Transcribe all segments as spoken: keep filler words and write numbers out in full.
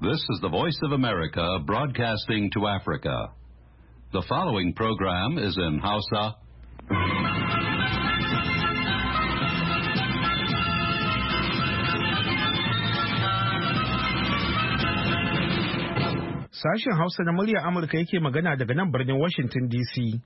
This is the Voice of America broadcasting to Africa. The following program is in Hausa. Sashen Hausa na muryar Amurka yake magana daga nan birnin Washington D C.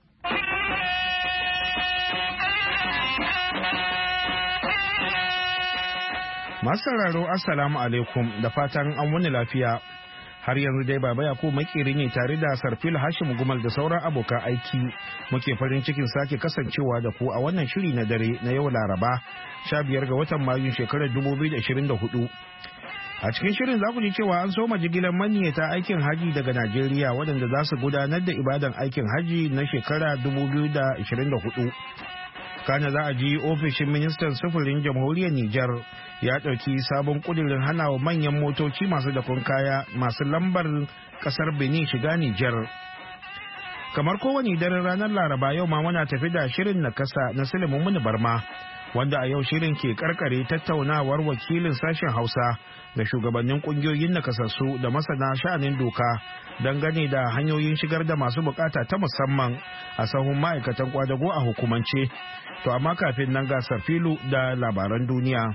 Masu sauraro Assalamu alaikum da fatan an wani lafiya. Har yanzu dai Baba Yakubu makeri ne tare da Sarfil Hashim Gumal da sauran abokan aiki. Muke farin cikin sake kasancewa da ku a wannan shiri na dare na yau Laraba, sha biyar ga watan Mayu shekarar dubu biyu da ashirin da hudu. A cikin shirin za ku ji cewa an soma jigilar manyata aikin haji daga Najeriya waɗanda za su gudanar da ibadan aikin haji na shekara dubu biyu da ashirin da hudu. Kana za a ji ofishin ministan sufurin jamhuriyar Nijar ya ɗauki sabon ƙudurin hana wa manyan motoci masu dafun kaya masu lambar ƙasar Benin shiga Nijar. Kamar kowane daren ranar Laraba yau ma muna tafi da shirin na kasa na Sulaiman Muni Barma, wanda a yau shirin ke karkare tattaunawar wakilin sashen Hausa da shugabannin kungiyoyin nakasassu da masana sha'anin doka dangane da hanyoyin shigar da masu bukata ta musamman a sahun ma'aikatan kwadago a hukumance. To amma kafin nan ga Sarfilu da labaran duniya.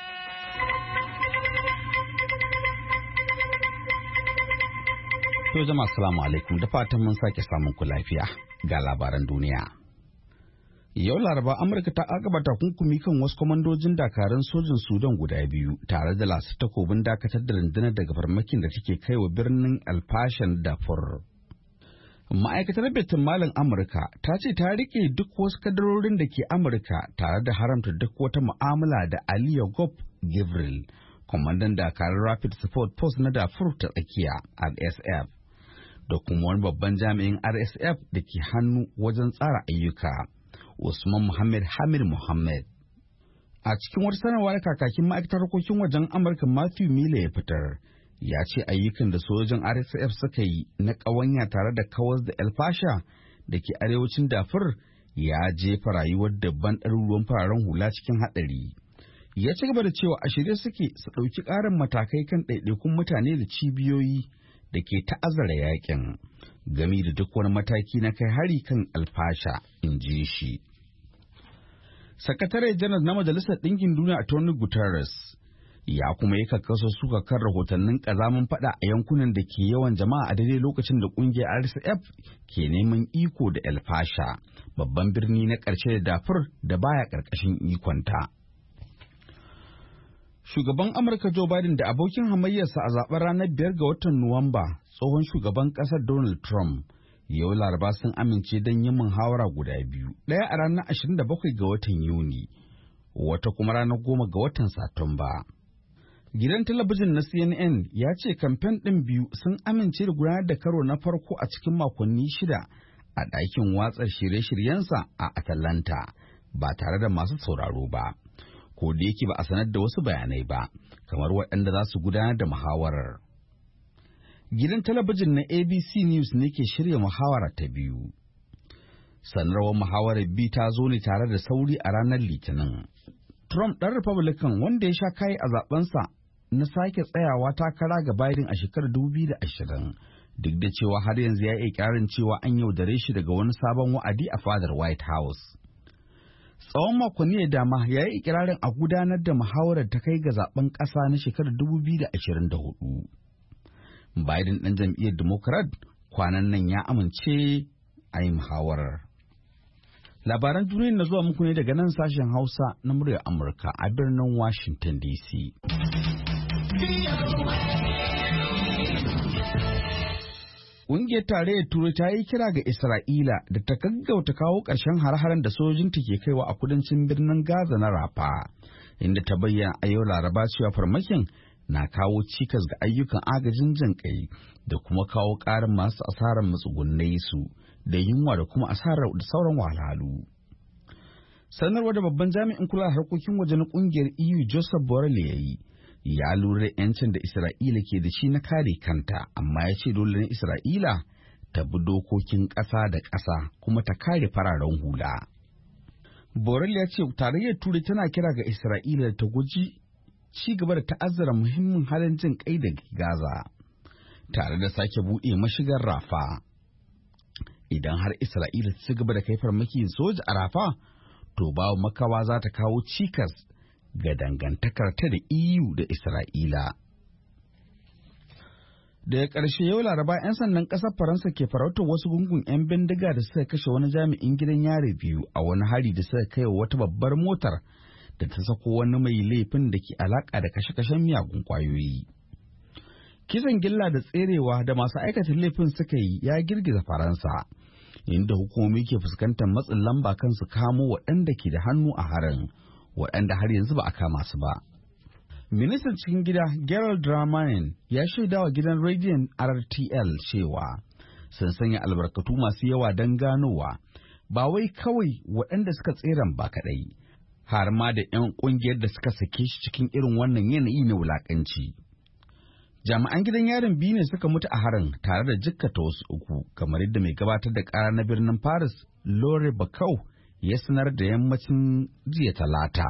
To jama'a assalamu alaikum, da fatan mun sake samun ku lafiya ga labaran duniya. Yau Laraba Amurka ta agaba takunkumi kan wasu kwamandojin dakarun sojin Sudan guda biyu tare da lasu takobin dakatar da rundunar daga farmakin da take kai wa birnin Alfashan Darfur. Ma'aikatar Baitul Malin Amurka ta ce ta rike duk wasu kadarorin da ke Amurka tare da haramta duk wata mu'amala da Ali Yagop Gabriel, kwamandan dakarun Rapid Support Force na Darfur ta tsakiya R S F, da kuma wani babban jami'in R S F da ke hannu wajen tsara ayyuka. Usman Muhammad Hamid Muhammad. A cikin wata sanarwa da kakakin ma'aikatar harkokin wajen Amurka Matthew Miller ya fitar, ya ce ayyukan da sojojin R S F suka yi na ƙawanya tare da kawas da El Fasha da ke arewacin Darfur ya jefa rayuwar dabban ɗaruruwan fararen hula cikin haɗari. Ya ci gaba da cewa a shirye suke su ɗauki ƙarin matakai kan ɗaiɗaikun mutane da cibiyoyi da ke ta'azzara yakin, gami da duk wani mataki na kai hari kan El Fasha, in ji shi. Sakatare janar na Majalisar Ɗinkin Duniya Antonio Guterres ya kuma yi kakkaso suka kan rahotannin ƙazamin faɗa a yankunan da ke yawan jama'a a daidai lokacin da ƙungiyar R S F ke neman iko da El Fasha, babban birni na ƙarshe da Darfur da baya ƙarƙashin ikonta. Shugaban Amurka Joe Biden da abokin hamayyarsa a zaben ranar biyar ga watan Nuwamba, tsohon shugaban ƙasar Donald Trump, yau Laraba sun amince don yin muhawara guda biyu, ɗaya a ranar ashirin da bakwai ga watan Yuni, wata kuma ranar goma ga watan Satumba. Gidan talabijin na C N N ya ce kamfen ɗin biyu sun amince da gudanar da karo na farko a cikin makonni shida a ɗakin watsar shirye-shiryensa a Atlanta ba tare da masu sauraro ba, ko da yake ba a sanar da wasu bayanai ba, kamar waɗanda za su gudanar da muhawarar. Gidan talabijin na A B C News ne ke shirya muhawara ta biyu. Sanarwar muhawarar biyu ta zo ne tare da sauri a ranar Litinin. Trump ɗan Republican wanda ya sha kayi a zabensa na sake tsayawa takara ga Biden a shekarar dubu biyu da ashirin, duk da cewa har yanzu ya yi ikirarin cewa an yaudare shi daga wani sabon wa'adi a fadar White House. Tsawon makonni da dama ya yi ikirarin a gudanar da muhawarar ta kai ga zaben ƙasa na shekarar dubu biyu da ashirin da hudu. Biden ɗan jam'iyyar Democrat kwanan nan ya amince a yi muhawarar. Labaran duniya na zuwa muku ne daga nan sashen Hausa na muryar Amurka a birnin Washington D C. Ƙungiyar Tarayyar Turai ta yi kira ga Isra'ila da ta gaggauta kawo ƙarshen har-haren da sojojinta ke kaiwa a kudancin birnin Gaza na Rafa, inda ta bayyana a yau Laraba cewa farmakin na kawo cikas ga ayyukan agajin jinƙai da kuma kawo ƙarin masu asarar matsugunai su da yunwa da kuma asarar da sauran wahalhalu. Sanarwa da babban jami'in kula da harkokin waje na ƙungiyar E U Joseph Borrell ya yi, ya lura da 'yancin da Isra'ila ke da shi na kare kanta, amma ya ce dole ne Isra'ila ta bi dokokin ƙasa da ƙasa kuma ta kare fararen hula. Borrell ya ce tarayyar Turai tana kira ga Isra'ila ta guji ci gaba da ta'azzara muhimmin halin jin kai da Gaza. tare da sake buɗe mashigar Rafa. Idan har Isra'ila ta ci gaba da kai farmaki soja a Rafa, to babu makawa za ta kawo cikas ga dangantakar ta da E U da Isra'ila. Daga ƙarshe yau Laraba 'yan sandan ƙasar Faransa ke farautar wasu gungun 'yan bindiga da suka kashe wani jami'in gidan yari biyu a wani hari da suka kai wa wata babbar motar da ta sako wani mai laifin da ke alaƙa da kashe-kashen miyagun ƙwayoyi. Kisan gilla da tserewa da masu aikata laifin suka yi ya girgiza Faransa, inda hukumomi ke fuskantar matsin lamba kan su kamo waɗanda ke da hannu a harin, waɗanda har yanzu ba a kama su ba. Ministan cikin gida Gerald Dramani ya shaida wa gidan rediyon R T L cewa sun sanya albarkatu masu yawa don ganowa ba wai kawai waɗanda suka tseren ba kaɗai, har ma da 'yan ƙungiyar da suka sake shi cikin irin wannan yanayi na wulaƙanci. Jami'an gidan yarin biyu ne suka mutu a harin tare da jikkata wasu uku, kamar yadda mai gabatar da ƙara na birnin Paris, Lore Bakau, ya sanar da yammacin jiya Talata.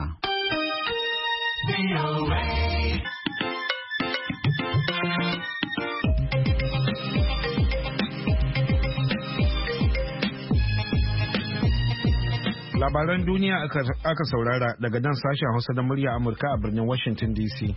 Labaran duniya aka saurara daga nan sashen Hausa da murya Amurka a birnin Washington D C.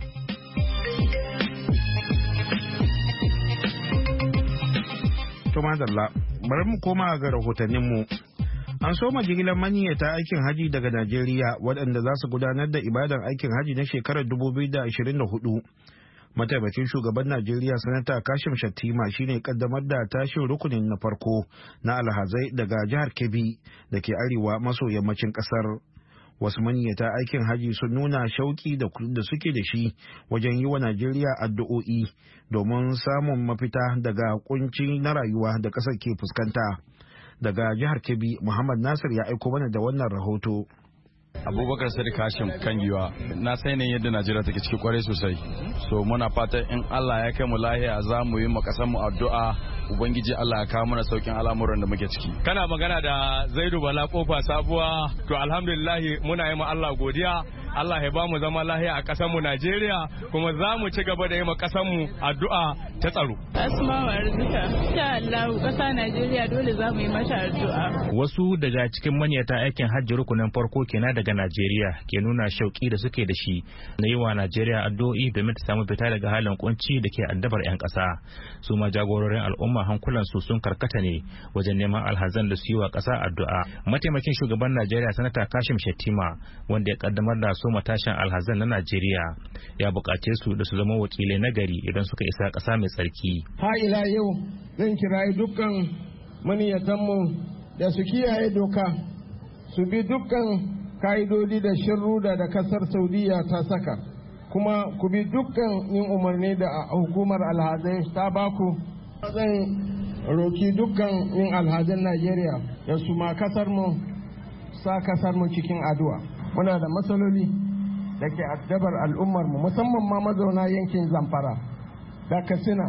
To madalla, bari mu koma ga rahotanninmu. An soma jigilar maniyyata aikin haji daga Najeriya waɗanda za su gudanar da ibadan aikin haji na shekarar dubu biyu da ashirin da hudu. Mataimakin shugaban Najeriya Sanata Kashim Shattima shine kaddamar da tashin rukunin na farko na alhazai daga jihar Kebbi da ke arewa maso yammacin ƙasar. Wasu maniyyata aikin haji sun nuna shauki da suke da shi wajen yi wa Najeriya addu'o'i domin samun mafita daga kunci na rayuwa da ƙasar ke fuskanta. Daga jihar Kebbi, Muhammad Nasir ya aiko mana da wannan rahoto. Abubakar Sadiq Hashim Kangiwa, na sai ne yadda Najeriya take ciki kwarai sosai. So muna fatan in Allah ya kai mu lahiya za mu yi makasan mu addu'a, Ubangiji Allah ya kawo mana saukin al'amuran da muke ciki. Kana magana da Zaidu Bala Kofa Sabuwa, to alhamdulillah muna yi ma Allah godiya. Allah ya ba mu zama lahiya a ƙasar mu Najeriya, kuma za mu ci gaba da yi ma ƙasar mu addu'a ta tsaro. Asma'u Arzika, insha Allah ƙasa Najeriya dole za mu yi mata addu'a. Wasu daga cikin manyata aikin hajji rukunin farko kenan daga Najeriya ke nuna shauki da suke da shi na yi wa Najeriya addu'o'i domin ta samu fita daga halin kunci da ke addabar 'yan ƙasa. Su ma jagororin al'umma hankulansu sun karkata ne wajen neman alhazan da su yi wa ƙasa addu'a. Mataimakin shugaban Najeriya Sanata Kashim Shettima, wanda ya kaddamar da su matashin alhazan na Najeriya, ya buƙace su da su zama wakilai na gari idan suka isa ƙasa mai tsarki. Ha ila yau zan kirayi dukkan maniyatanmu da su kiyaye doka, su bi dukkan ka'idodi da shirruda da kasar Saudiya ta saka, kuma ku bi dukkan yin umarni da hukumar alhazai ta baku. Zan roki dukkan yin alhazan Najeriya da su ma kasar mu sa kasar mu cikin addu'a. Muna da matsaloli da ke addabar al'ummar mu, musamman ma mazauna yankin Zamfara da Katsina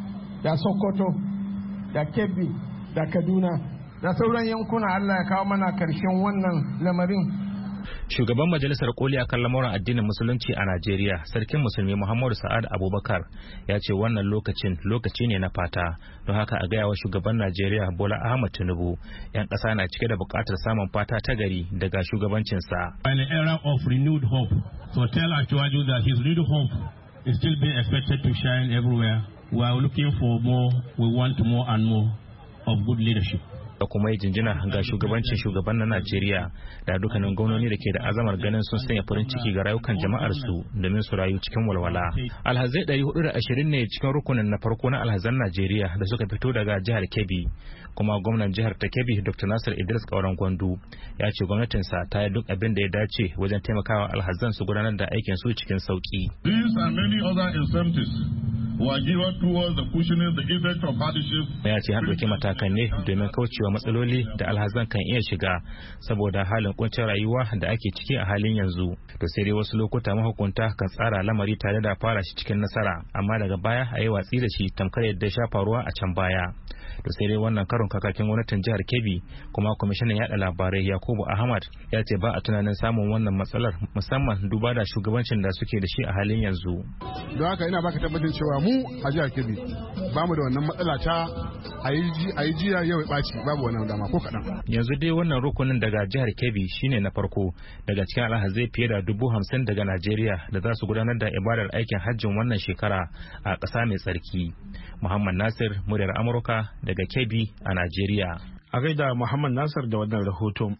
da Sokoto da Kebbi da Kaduna da sauran yankuna. Allah ya kawo mana karshen wannan lamarin. Shugaban Majalisar Koli akan lamuran addinin Musulunci a Najeriya, Sarkin Musulmi Muhammadu Sa'ad Abubakar, ya ce wannan lokacin lokaci ne na fata, don haka a gaya wa shugaban Najeriya Bola Ahmed Tinubu, 'yan ƙasa na cike da buƙatar samun fata ta gari daga shugabancinsa. An era of renewed hope, so tell Asiwaju that his renewed hope is still being expected to shine everywhere. We are looking for more, we want more and more of good leadership. Da kuma yi jinjina ga shugabancin shugaban na Najeriya da dukkanin gwamnoni da ke da azamar ganin sun sanya farin ciki ga rayukan jama'ar su domin su rayu cikin walwala. Alhazai ɗari hudu da ashirin ne cikin rukunin na farko na alhazan Najeriya da suka fito daga jihar Kebbi, kuma gwamnan jihar ta Kebbi Doctor Nasir Idris Kauran Gwandu ya ce gwamnatinsa ta yi duk abin da ya dace wajen taimakawa alhazan su gudanar da aikin su cikin sauki. These and many other incentives were given towards the cushioning the effect of hardship. Ya ce an ɗauki matakan ne domin kaucewa matsaloli da alhazan kan iya shiga saboda halin kuncin rayuwa da ake ciki a halin yanzu. To sai dai wasu lokuta mahukunta kan tsara lamari tare da fara shi cikin nasara, amma daga baya a yi watsi da shi tamkar yadda ya sha faruwa a can baya. To sai dai wannan karon kakakin gwamnatin jihar Kebbi kuma kwamishinan yada labarai Yakubu Ahmad ya ce ba a tunanin samun wannan matsalar musamman duba da shugabancin da suke da shi a halin yanzu. Don haka ina baka tabbatin cewa mu a jihar Kebbi ba mu da wannan matsala ta a yi jiya yau ya ɓaci, babu wannan dama ko kaɗan. Yanzu dai wannan rukunin daga jihar Kebbi shine na farko daga cikin alhazai fiye da dubu hamsin daga Najeriya da za su gudanar da ibadar aikin hajjin wannan shekara a ƙasa mai tsarki. Muhammad Nasir, muryar Amurka daga Kebbi a Najeriya. A gaida Muhammad Nasir da wannan rahoton.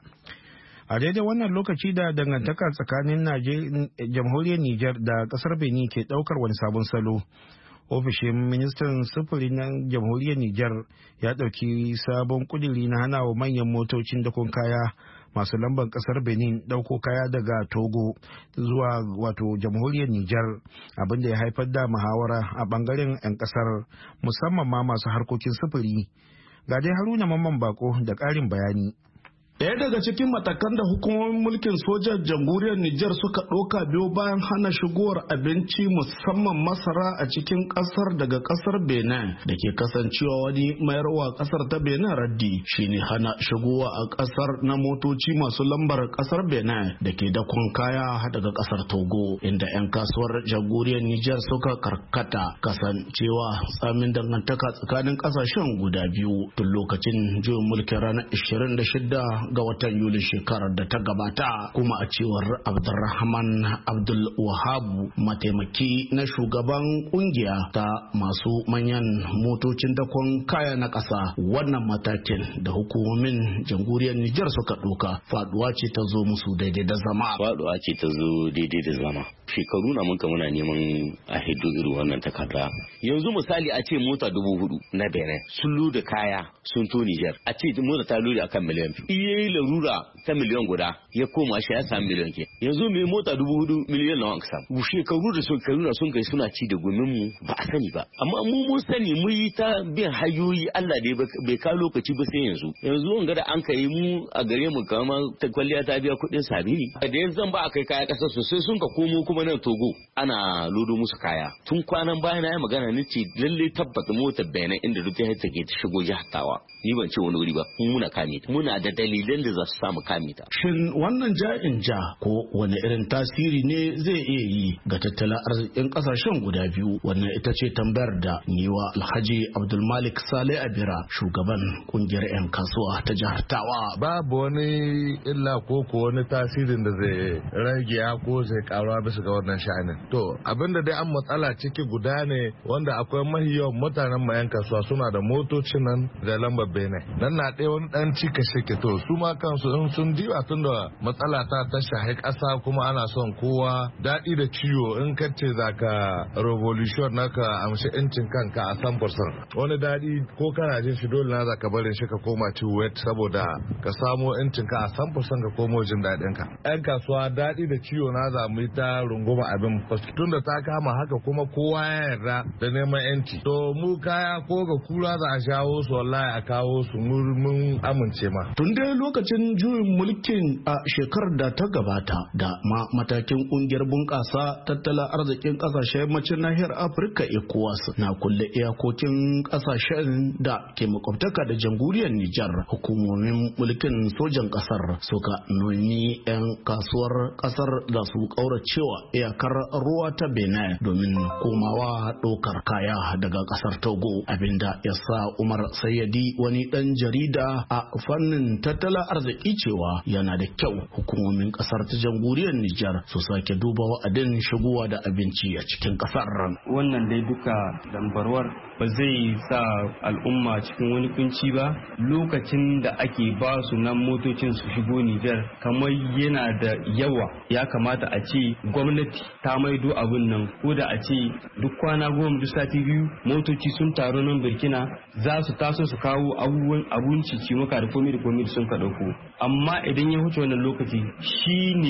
A daidai wannan lokaci da dangantaka tsakanin jamhuriyar Nijar da kasar Benin ke daukar wani sabon salo, ofishin ministan sufuri na jamhuriyar Nijar ya dauki sabon kudiri na hana wa manyan motocin dakon kaya masu lambar kasar Benin dauko kaya daga Togo zuwa wato jamhuriyar Nijar, abinda ya haifar da muhawara a bangaren 'yan kasar musamman ma masu harkokin sufuri. Ga dai Haruna Mamman Bako da ƙarin bayani. Ɗaya daga cikin matakan da hukumomin mulkin sojan jamhuriyar Nijar suka ɗauka biyo bayan hana shigowar abinci musamman masara a cikin ƙasar daga ƙasar Benin da ke kasancewa wani mayarwa ƙasar ta Benin raddi shine hana shigowa a ƙasar na motoci masu lambar ƙasar Benin da ke dakon kaya daga ƙasar Togo, inda 'yan kasuwar jamhuriyar Nijar suka karkata kasancewa tsamin dangantaka tsakanin ƙasashen guda biyu tun lokacin juyin mulkin ranar ishirin da shida ga watan Yuli shekarar da ta gabata, kuma a cewar Abdulrahman Abdul Wahabu, mataimaki na shugaban kungiya ta masu manyan motocin dakon kaya na ƙasa, wannan matakin da hukumomin jamhuriyar Nijar suka ɗauka faduwa ce ta zo musu daidai da zama. Faduwa ce ta zo daidai da zama. Shekaru na muka muna neman a hiddo irin wannan takarda. Yanzu misali a ce mota dubu hudu na Benin sun loda kaya sun to Nijar, a ce mota ta loda akan miliyan biyu. Yi larura ta miliyan guda ya koma shi ya samu miliyan ke, yanzu mai mota dubu hudu miliyan nawa aka samu. Shekaru da shekaru na sun kai suna ci da gumin mu ba a sani ba, amma mu mun sani mu yi ta bin hanyoyi. Allah dai bai ka lokaci ba sai yanzu yanzu wanga da an kai mu a gare mu kama ta kwalliya ta biya kuɗin sabini da yanzu ba a kai kaya ƙasar sosai sun ka komo kuma nan Togo ana lodo musu kaya. Tun kwanan baya na yi magana ni ce lalle tabbata motar Benin inda duk ta take ta shigo jihar Tawa, ni ban ce wani wuri ba, muna kame ta, muna da dalilin da za su samu kame ta. Shin wannan ja'in ja ko wani irin tasiri ne zai iya yi ga tattalin arzikin kasashen guda biyu? Wannan ita ce tambayar da niwa Alhaji Abdulmalik Sale Abira, shugaban kungiyar 'yan kasuwa ta jihar Tawa. Babu wani illa ko ko wani tasirin da zai rage ko zai karuwa bisa ga wannan sha'anin. To abinda dai an matsala ciki guda ne wanda akwai mahiyawan mutanen ma 'yan kasuwa suna da motocin nan da lambar Benin. Nan na ɗaya wani ɗan cika shike to su ma kansu in sun diba tun da matsala ta ta shahi ƙasa kuma ana son kowa daɗi da ciwo in ka ce za ka revolution na ka amshi incin kanka a san fursan wani daɗi ko kana jin shi dole na za ka barin shi ka koma ciwo saboda ka samo incin ka a san fursan ka komo jin daɗin ka. Yan kasuwa daɗi da ciwo na za mu yi ta runguma abin tun da ta kama haka kuma kowa ya yarda da neman yanci. To mu kaya ko ga kura za a shawo su wallahi a kawo su mun amince ma. Tun dai lokacin juyin mulkin a shekarar da ta gabata da ma matakin kungiyar bunƙasa tattalin arzikin ƙasashen yammacin nahiyar Afirka ECOWAS na kulle iyakokin ƙasashen da ke makwabtaka da jamhuriyar Nijar, hukumomin mulkin sojan ƙasar suka nuni 'yan kasuwar ƙasar da su ƙauracewa iyakar ruwa ta Benin domin komawa ɗaukar kaya daga ƙasar Togo, abinda ya sa Umar Sayyadi wani ɗan jarida a fannin tattalin arziki cewa yana da kyau hukumomin kasar ta jamhuriyar Nijar su sake duba wa'adin shigowa da abinci a cikin kasar. Wannan dai duka dambarwar ba zai sa al'umma cikin wani kunci ba. Lokacin da ake ba su nan motocin su shigo Nijar kamar yana da yawa, ya kamata a ce gwamnati ta maido abin nan, ko da a ce duk kwana goma duk sati biyu motoci sun taru nan Burkina za su taso su kawo abubuwan abinci cimaka da komai da komai da sun ka dauko. Amma idan ya wuce wannan lokaci shi ne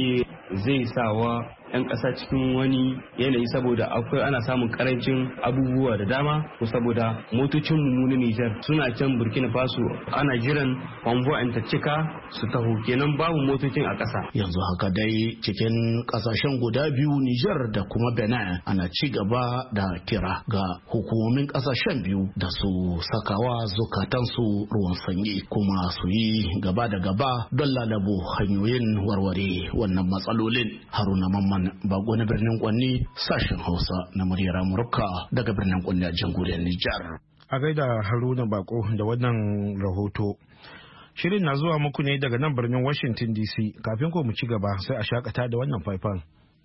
zai sawa 'yan ƙasa cikin wani yanayi saboda akwai ana samun karancin abubuwa da dama ko saboda motocin mu na Nijar suna can Burkina Faso ana jiran convoy ta cika su taho kenan babu motocin a ƙasa. Yanzu haka dai cikin ƙasashen guda biyu Nijar da kuma Benin ana ci gaba da kira ga hukumomin ƙasashen biyu da su sakawa zukatansu ruwan sanyi kuma su yi gaba da gaba don lalabo hanyoyin warware wannan matsalolin. Haruna Mamman Bago na birnin Kwanni, sashen Hausa na muryar Amurka daga birnin Kwanni a jamhuriyar Nijar. A gaida Haruna Bako da wannan rahoto. Shirin na zuwa muku ne daga nan birnin Washington D C. Kafin ko mu ci gaba sai a shakata da wannan faifan.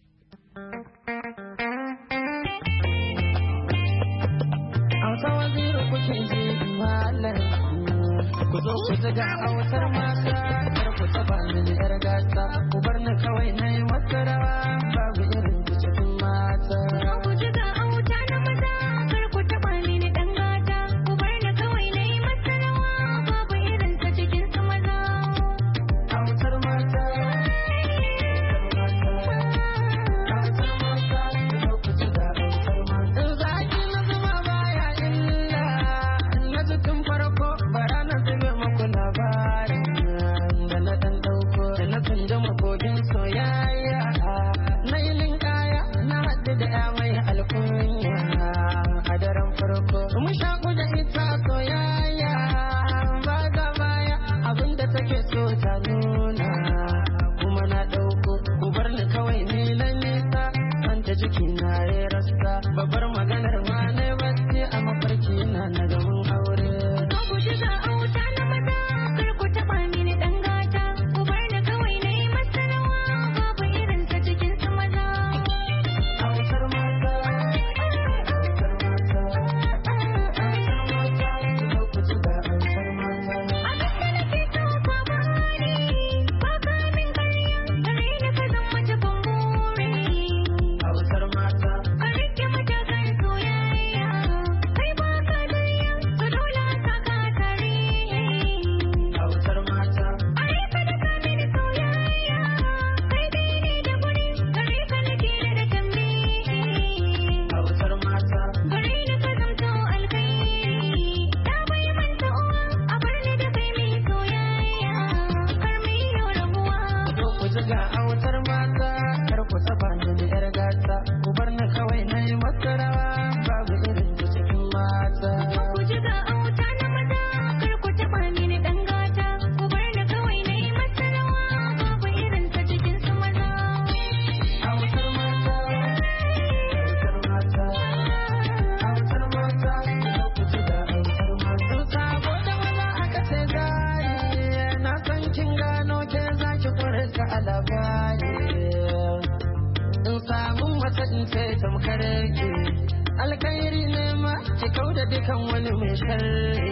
Ku zo ku zaga autar mata, kar ku taba mini yar gata, ku bar ni kawai na yi wata rawa, babu irin ta cikin mata. Ku zaga auta na maza, kar ku taba mini dan gata, ku bar ni kawai na yi wata rawa, babu irin ta cikin su maza. Autar mata, autar mata, ku zaga autar mata. In zaki na zama baya illa, na jikin farko bara na zube muku labarin da na dan dauko da na tunja makogin soyayya na yi linkaya na haɗu da ya mai alkunya a daren farko mun shaku da ita soyayya ba ga baya abinda take so ta nuna kuma na dauko ku bar ni kawai ni na nisa an ta jiki na ya rasta babbar maganar ma ne bacci a mafarki na na gaban aure. Alkairi ne ma ki kauda dukan wani mai sharri.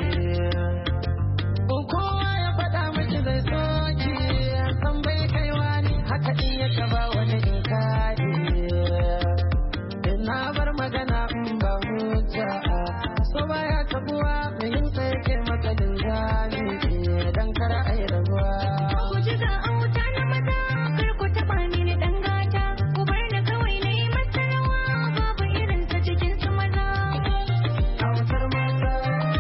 Kowa ya faɗa miki zai soki san bai kaiwa ni haka in ya kaba wani inkari. Ina bar magana in ba hujja so baya tabuwa mai yin sai yake maka dinjami dan kar ai rabuwa. Ku ji ga auta na maza kar ku taba mini dan gata ku bar ni kawai na yi masa rawa babu irin ta cikin su maza. Autar mata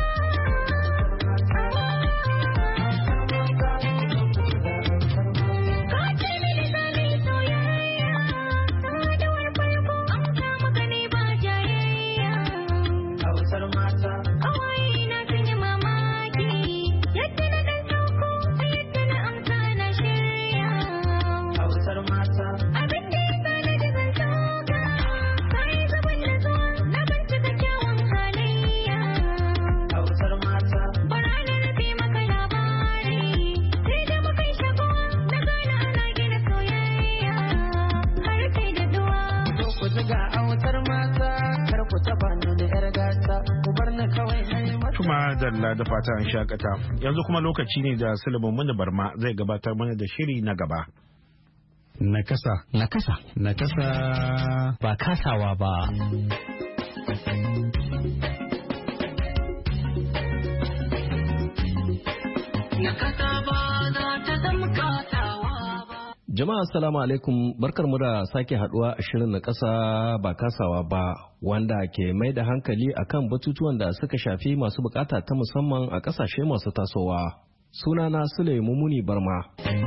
ka ce mini zane soyayya saduwar farko an kama gani ba jayayya. Autar mata kawai na sun yi mamaki yadda na dan sauko sai yadda na amsa na shirya. Autar mata abin da ya sa na ji zan sauka kai gaban da zuwa na bincika kyawun halayya. Autar mata bara na rufe maka labari sai da muka yi shakuwa na gane ana gina soyayya har kai da duwa. Zo ku ji ga autar mata kar ku taba ni da yar gata ku bar ni kawai na yi mata. Tuma Dalla da fata an shakata. Yanzu kuma lokaci ne da Sulaiman Muni Barma zai gabatar mana da shiri na gaba. Nakasa. Nakasa. Nakasa. Ba kasawa ba. Nakasa ba za ta zama kasawa ba. Jama'a assalamu alaikum, barkar mu da sake haduwa a shirin na ƙasa ba kasawa ba wanda ke mai da hankali akan batutuwan da suka shafi masu bukata ta musamman a ƙasashe masu tasowa. Sunana Sule Mumuni Barma.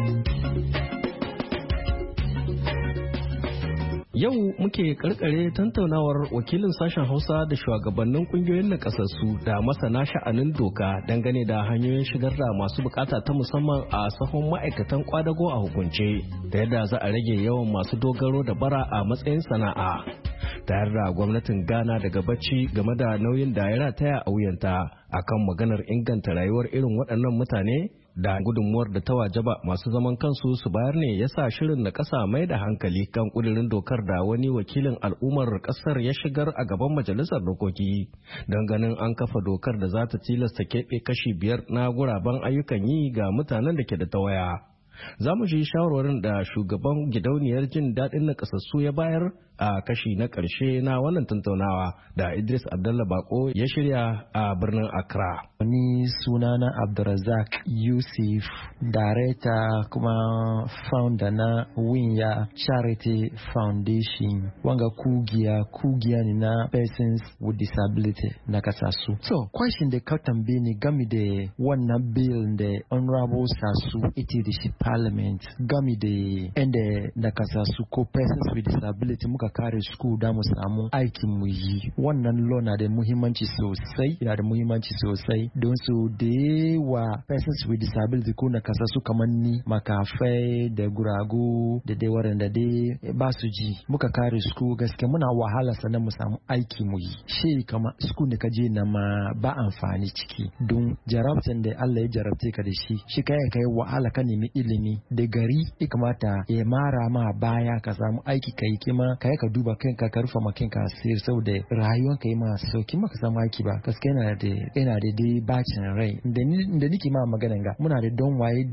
Yau muke karkare tantaunawar wakilin sashen Hausa da shugabannin kungiyoyin nakasassu da masana sha'anin doka dangane da hanyoyin shigar da masu bukata ta musamman a sahun ma'aikatan kwadago a hukunce da yadda za a rage yawan masu dogaro da bara a matsayin sana'a. Tare da gwamnatin Ghana daga bacci game da nauyin da ya rataya a wuyanta akan maganar inganta rayuwar irin waɗannan mutane da gudunmuwar da ta wajaba masu zaman kansu su bayar ne ya sa shirin na ƙasa mai da hankali kan ƙudurin dokar da wani wakilin al'ummar ƙasar ya shigar a gaban majalisar dokoki don ganin an kafa dokar da za ta tilasta keɓe kashi biyar na guraben ayyukan yi ga mutanen da ke da tawaya. Za mu shi shawarwarin da shugaban gidauniyar jin daɗin na ƙasassu ya bayar a kashi na ƙarshe na wannan tattaunawa da Idris Abdullah Bako ya shirya a birnin Accra. Ni sunana Abdulrazak Yusuf, Director kuma founder na Winya Charity Foundation. Wanga kugiya kugiya ne na persons with disability na kasasu. So, question da ka tambaye ni game da wannan bill da Honorable Sasu ita da shi Parliament game da inda na kasasu ko persons with disability muka kare school da mu samu aikin mu yi. Wannan law na da muhimmanci sosai, yana da muhimmanci sosai don su da yawa persons with disability ko na kasasu kamar ni makafai da guragu da dai waɗanda dai ba su ji muka kare school gaske muna wahala sannan mu samu aiki mu yi. Shi kama school da ka je na ma ba amfani ciki don jarabtan da Allah ya jarabce ka da shi shi kai kai wahala ka nemi ilimi da gari ya kamata ya mara ma baya ka samu aiki kai kima kai ka duba kanka ka rufa makinka asiri saboda rayuwar ka yi ma sauki maka samu aiki ba gaske yana da yana da dai bacin rai da nike ma magana ga muna da don waye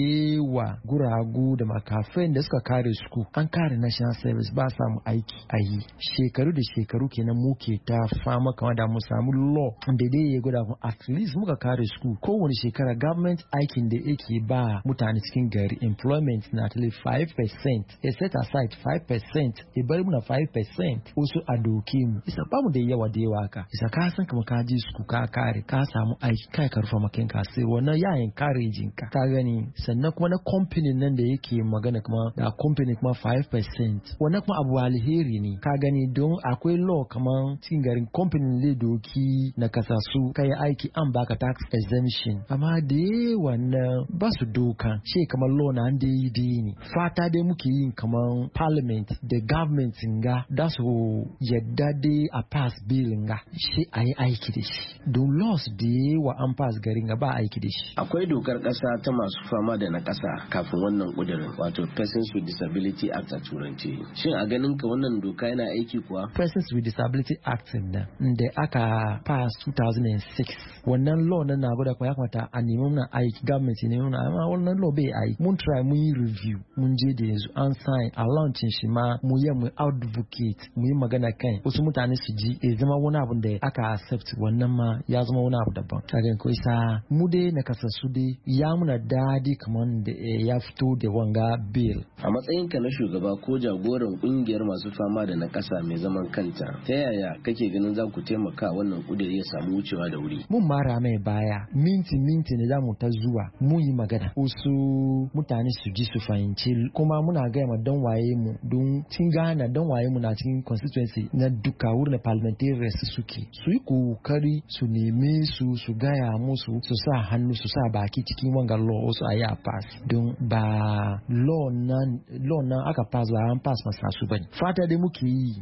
da guragu da makafai da suka kare su an kare national service ba samu aiki a yi shekaru da shekaru kenan muke ta fama kamar da mu samu law da dai ya gwada at least muka kare su kowane shekara government aikin da yake ba mutane cikin gari employment na at least five percent ya set aside five percent ya bari muna five percent wasu a doke mu isa ba mu da yawa da yawa ka isa ka san kamar ka ji su ka kare ka samu aiki kai ka rufa makin ka sai wannan ya encouraging ka ka gani sannan kuma na company nan da yake magana kuma da company kuma five percent wannan kuma abu alheri ne ka gani don akwai law kamar cikin garin company ne doki na kasasu kai aiki an baka tax exemption amma da wannan ba su doka shi kamar law na an dai dai ne fata dai muke yin kamar parliament da government nga da su yadda dai a pass bill nga shi a yi aiki da shi don laws da yawa an pass garin ga ba aiki da shi. Akwai dokar ƙasa ta masu fama da na ƙasa kafin wannan ƙudurin wato Persons with Disability Act a turanci. Shin a ganin ka wannan doka yana aiki kuwa? Persons with Disability Act na da aka pass two thousand six wannan law na na gwada kuma ya kamata a nemi na aiki government ne nuna amma wannan law bai aiki. Mun try mun yi review mun je da yanzu an sign a launching shi ma mu yi mu advocate mu yi magana kan wasu mutane su ji ya zama wani abu da aka accept wannan ma ya zama wani abu daban. Kaga ko isa mu dai na kasassu dai ya muna dadi kamar da ya fito da wanga bill. A matsayin ka na shugaba ko jagoran kungiyar masu fama da na kasa mai zaman kanta ta yaya kake ganin za ku taimaka wannan kudiri ya samu wucewa da wuri? Mun mara mai baya minti minti ne za mu ta zuwa mu yi magana wasu mutane su ji su fahimci kuma muna gaya ma don waye mu don cin gana don waye mu na cikin constituency na duka wurin parliamentarians suke su yi kokari su neme su su gaya musu su sa hannu su sa baki cikin wanga law wasu a yi a pass don ba law nan law nan aka pass ba an pass masa su bane fata dai muke yi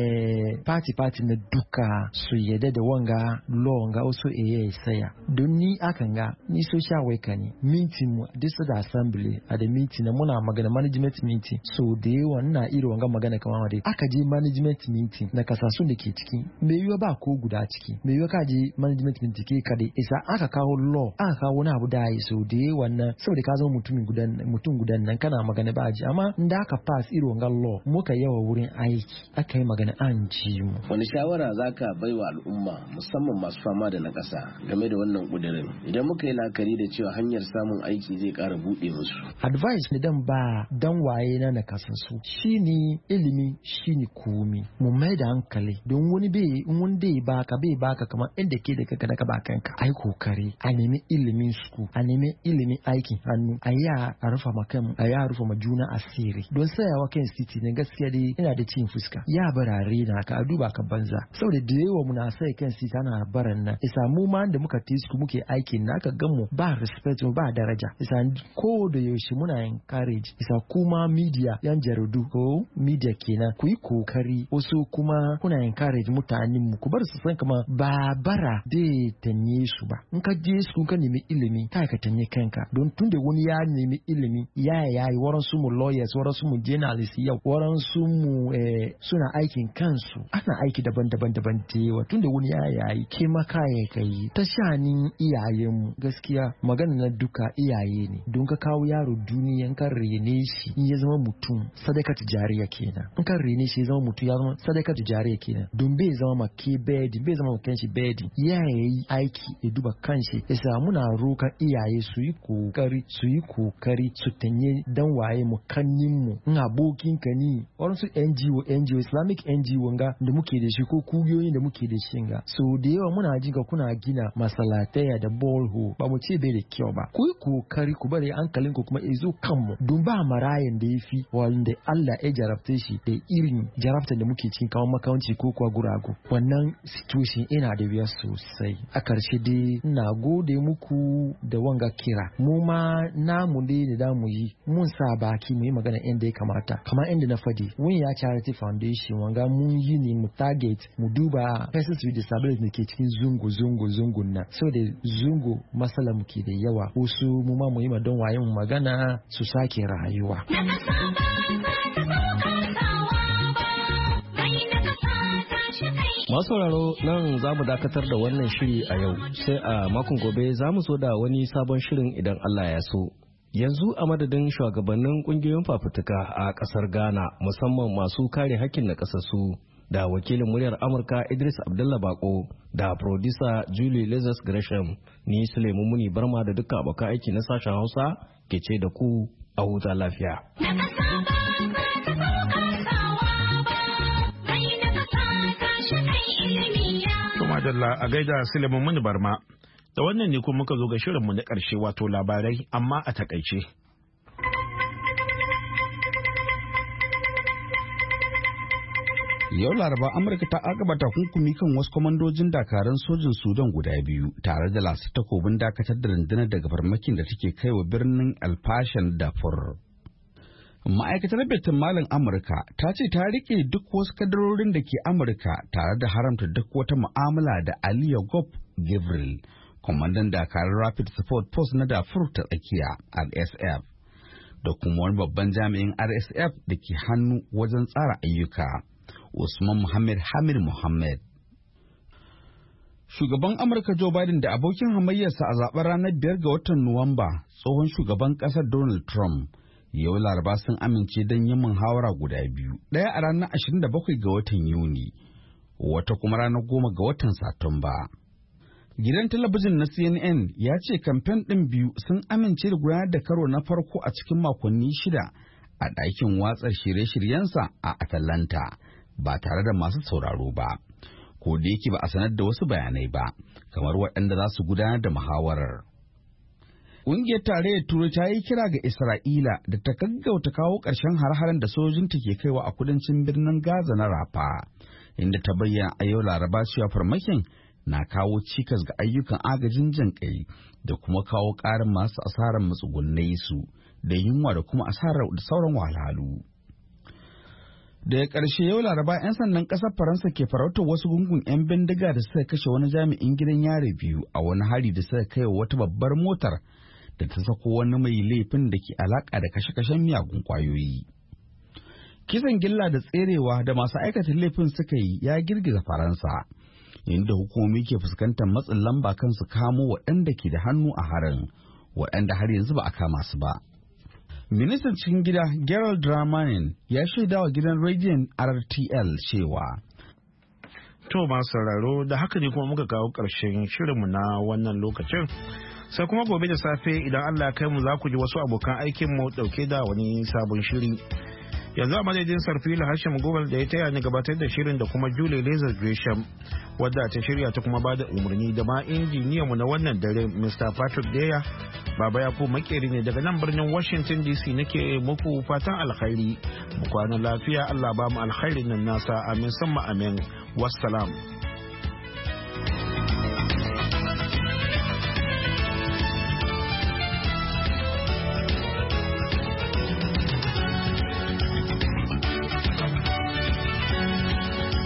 eh party party na duka su yadda da wanga law nga wasu eh saya don ni akan ga ni social worker ne meeting mu this da assembly a da meeting na muna magana management meeting so da yawa ina iri wanga magana kamar gama dai aka je management meeting na kasasun da ke ciki me yiwa ba ko guda ciki me yiwa ka je management meeting ke kade isa aka kawo law aka kawo wani abu da yi so da wannan saboda ka zama mutumin gudan mutum gudan nan kana magana ba ji amma inda aka pass irin wannan law muka yawa wurin aiki aka yi magana an ji mu. Wani shawara zaka baiwa al'umma musamman masu fama da na ƙasa game da wannan kudirin idan muka yi la'akari da cewa hanyar samun aiki zai ƙara buɗe musu. Advice ne dan ba dan waye na na kasansu shine ilimi shine komi mu mai da hankali don wani bai in wani dai baka bai baka kamar inda ke da kaka da ka ba kanka ai kokari a nemi ilimin su a nemi ilimin aikin hannu a ya a rufa makan a ya rufa ma juna asiri don sayawa kan city ne gaskiya dai ina da cin fuska ya barare na ka a duba ka banza saboda da yawa muna sai kan city ana baran nan isa mu ma da muka tisku muke aikin na ka gan mu ba respect ba daraja isa ko da yaushe muna encourage isa kuma media yan jaridu ko media kenan ku yi kokari wasu kuma kuna encourage mutanen mu ku bar su san kama ba bara dai tanye su ba in ka je su ka nemi ilimi kai ka tanye kanka don tunda wani ya nemi ilimi ya yayi waran su mu lawyers waran su mu journalists yau waran su mu eh, suna aikin kansu ana aiki daban-daban daban tewa tunda wani ya yayi ke maka ya kai ta shanin iyayen mu gaskiya magana na duka iyaye ne don ka kawo yaro duniya in ka rene shi in ya zama mutum sadaka tijariya kenan in ka rene shi ya zama mutum ya zama sadaka tijariya kenan don bai zama make bedi bai zama kanshi bedi ya yi aiki ya duba kanshi ya samu na rokan iyaye su yi kokari su yi kokari su tanye dan waye mu kannin mu in abokin ka ni wasu N G O N G O Islamic N G O nga da muke da shi ko kugiyoyin da muke da shi nga so da yawa muna jin ga kuna gina masalataya da borehole ba mu ce bai da kyau ba ku yi kokari ku bari hankalin ku kuma izo kanmu don ba marayan da ya fi wanda Allah ya jarabta shi da irin jarabta da muke cikin kawo makawanci ko kuwa guragu wannan situation ina da wuya sosai a karshe dai ina gode muku da wanga kira mu ma namu dai da damu yi mun sa baki mu yi magana inda ya kamata kamar inda na fadi wani ya charity foundation wanga mun yi ne mu target mu duba persons with disabilities da ke cikin zungu zungu zungun nan so da zungu masala muke da yawa wasu mu ma mu yi ma don waye mu magana su sake rayuwa. Masu sauraro nan za mu dakatar da wannan shiri a yau sai a makon gobe za mu zo da wani sabon shirin idan Allah ya so. Yanzu a madadin shugabannin kungiyoyin fafutuka a kasar Ghana musamman masu kare hakkin na kasassu da wakilin muryar Amurka Idris Abdullah Bako da producer Julie Lazarus Gresham ni Suleiman Muni Barma da duka abokan aiki na sashen Hausa ke ce da ku a huta lafiya. Madalla a gaida Suleiman Muni Barma. Da wannan ne kuma muka zo ga shirinmu na ƙarshe wato labarai amma a takaice. Yau Laraba Amurka ta agaba takunkumi kan wasu kwamandojin dakarun sojin Sudan guda biyu tare da lasu takobin dakatar da rundunar daga farmakin da take kai wa birnin Alfashan Darfur. Ma'aikatar Betin Malin Amurka ta ce ta rike duk wasu kadarorin da ke Amurka tare da haramta duk wata mu'amala da Ali Yagob Gabriel, kwamandan dakarun Rapid Support Force na Darfur ta tsakiya R S F, da kuma wani babban jami'in R S F da ke hannu wajen tsara ayyuka, Usman Muhammad Hamid Muhammad. Shugaban Amurka Joe Biden da abokin hamayyarsa a zaben ranar biyar ga watan Nuwamba, tsohon shugaban ƙasar Donald Trump, yau Laraba sun amince don yin muhawara guda biyu, ɗaya a ranar ashirin da bakwai ga watan Yuni, wata kuma ranar goma ga watan Satumba. Gidan talabijin na C N N ya ce kamfen ɗin biyu sun amince da gudanar da karo na farko a cikin makonni shida a ɗakin watsar shirye-shiryensa a Atlanta ba tare da masu sauraro ba, ko da yake ba a sanar da wasu bayanai ba, kamar waɗanda za su gudanar da muhawarar. Ƙungiyar Tarayyar Turai ta yi kira ga Isra'ila da ta gaggauta kawo ƙarshen har-haren da sojojinta ke kaiwa a kudancin birnin Gaza na Rafa, inda ta bayyana a yau Laraba cewa farmakin na kawo cikas ga ayyukan agajin jan ƙai da kuma kawo ƙarin masu asarar matsugunai su da yunwa da kuma asarar da sauran wahalhalu. Daga ƙarshe yau Laraba 'yan sandan ƙasar Faransa ke farautar wasu gungun 'yan bindiga da suka kashe wani jami'in gidan yari biyu a wani hari da suka kai wa wata babbar motar da ta sako wani mai laifin da ke alaƙa da kashe-kashen miyagun ƙwayoyi. Kisan gilla da tserewa da masu aikata laifin suka yi ya girgiza Faransa, inda hukumomi ke fuskantar matsin lamba kan su kamo waɗanda ke da hannu a harin, waɗanda har yanzu ba a kama su ba. Ministan cikin gida Gerald Dramanin ya shaida wa gidan rediyon R T L cewa To masu sauraro da haka ne kuma muka kawo ƙarshen shirinmu na wannan lokacin. Sai kuma gobe da safe idan Allah ya kai mu za ku ji wasu abokan aikinmu ɗauke da wani sabon shiri. Yanzu a madadin Sarfila Hashim Gobal da ya taya ni gabatar da shirin da kuma Julie Lazar Gresham wadda ta shirya ta kuma bada umarni da ma injiniyanmu na wannan dare Mister Patrick Deya. Baba ya makeri ne daga nan birnin Washington D C nake muku fatan alkhairi. Mu kwana lafiya, Allah ba mu alkhairin nan nasa, amin summa amin. Wassalam.